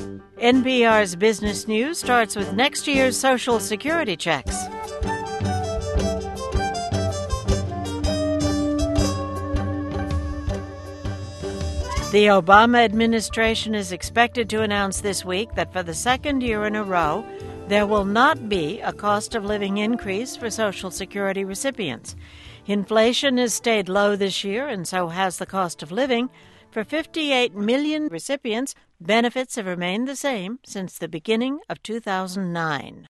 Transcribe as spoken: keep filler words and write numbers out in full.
N P R's Business News starts with next year's Social Security checks. The Obama administration is expected to announce this week that for the second year in a row, there will not be a cost of living increase for Social Security recipients. Inflation has stayed low this year, and so has the cost of living. For fifty-eight million recipients, benefits have remained the same since the beginning of two thousand nine.